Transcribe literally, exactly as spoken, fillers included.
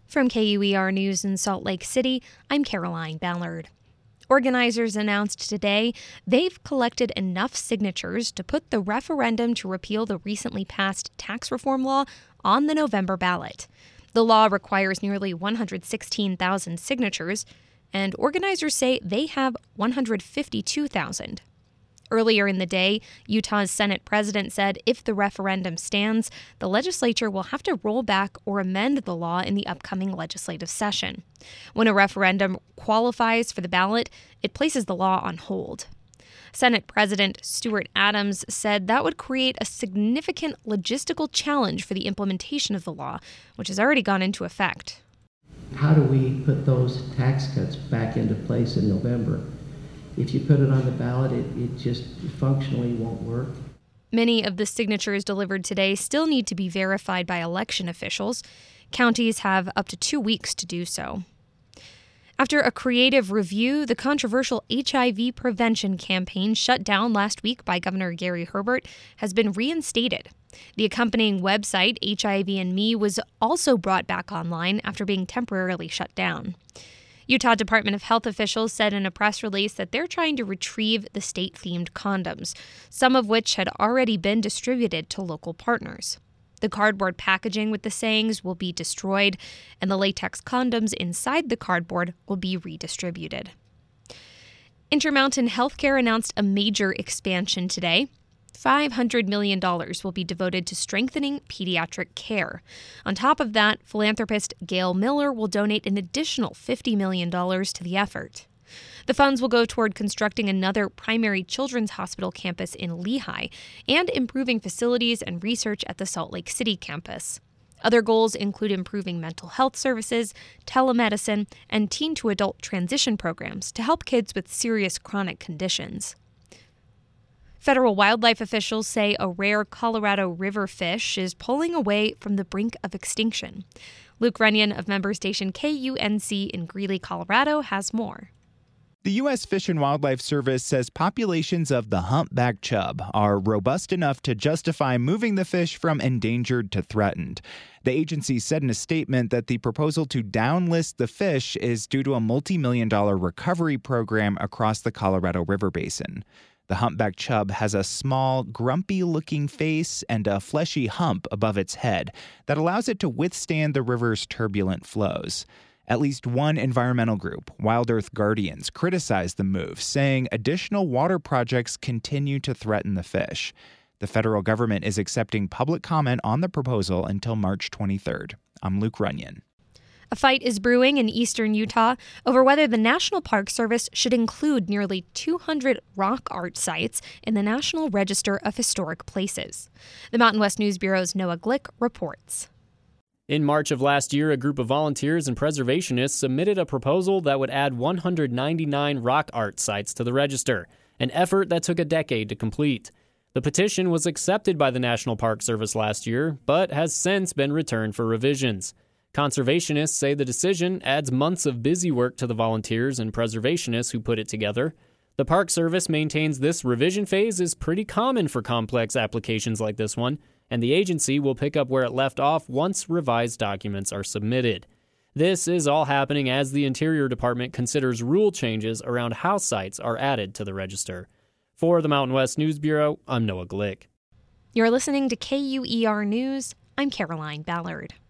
From K U E R News in Salt Lake City, I'm Caroline Ballard. Organizers announced today they've collected enough signatures to put the referendum to repeal the recently passed tax reform law on the November ballot. The law requires nearly one hundred sixteen thousand signatures, and organizers say they have one hundred fifty-two thousand. Earlier in the day, Utah's Senate president said if the referendum stands, the legislature will have to roll back or amend the law in the upcoming legislative session. When a referendum qualifies for the ballot, it places the law on hold. Senate President Stuart Adams said that would create a significant logistical challenge for the implementation of the law, which has already gone into effect. How do we put those tax cuts back into place in November? If you put it on the ballot, it, it just functionally won't work. Many of the signatures delivered today still need to be verified by election officials. Counties have up to two weeks to do so. After a creative review, the controversial H I V prevention campaign shut down last week by Governor Gary Herbert has been reinstated. The accompanying website, H I V and Me, was also brought back online after being temporarily shut down. Utah Department of Health officials said in a press release that they're trying to retrieve the state-themed condoms, some of which had already been distributed to local partners. The cardboard packaging with the sayings will be destroyed, and the latex condoms inside the cardboard will be redistributed. Intermountain Healthcare announced a major expansion today. five hundred million dollars will be devoted to strengthening pediatric care. On top of that, philanthropist Gail Miller will donate an additional fifty million dollars to the effort. The funds will go toward constructing another primary children's hospital campus in Lehi and improving facilities and research at the Salt Lake City campus. Other goals include improving mental health services, telemedicine, and teen-to-adult transition programs to help kids with serious chronic conditions. Federal wildlife officials say a rare Colorado River fish is pulling away from the brink of extinction. Luke Runyon of member station K U N C in Greeley, Colorado, has more. The U S Fish and Wildlife Service says populations of the humpback chub are robust enough to justify moving the fish from endangered to threatened. The agency said in a statement that the proposal to downlist the fish is due to a multi-million dollar recovery program across the Colorado River Basin. The humpback chub has a small, grumpy-looking face and a fleshy hump above its head that allows it to withstand the river's turbulent flows. At least one environmental group, Wild Earth Guardians, criticized the move, saying additional water projects continue to threaten the fish. The federal government is accepting public comment on the proposal until March twenty-third. I'm Luke Runyon. A fight is brewing in eastern Utah over whether the National Park Service should include nearly two hundred rock art sites in the National Register of Historic Places. The Mountain West News Bureau's Noah Glick reports. In March of last year, a group of volunteers and preservationists submitted a proposal that would add one hundred ninety-nine rock art sites to the register, an effort that took a decade to complete. The petition was accepted by the National Park Service last year, but has since been returned for revisions. Conservationists say the decision adds months of busy work to the volunteers and preservationists who put it together. The Park Service maintains this revision phase is pretty common for complex applications like this one, and the agency will pick up where it left off once revised documents are submitted. This is all happening as the Interior Department considers rule changes around how sites are added to the register. For the Mountain West News Bureau, I'm Noah Glick. You're listening to K U E R News. I'm Caroline Ballard.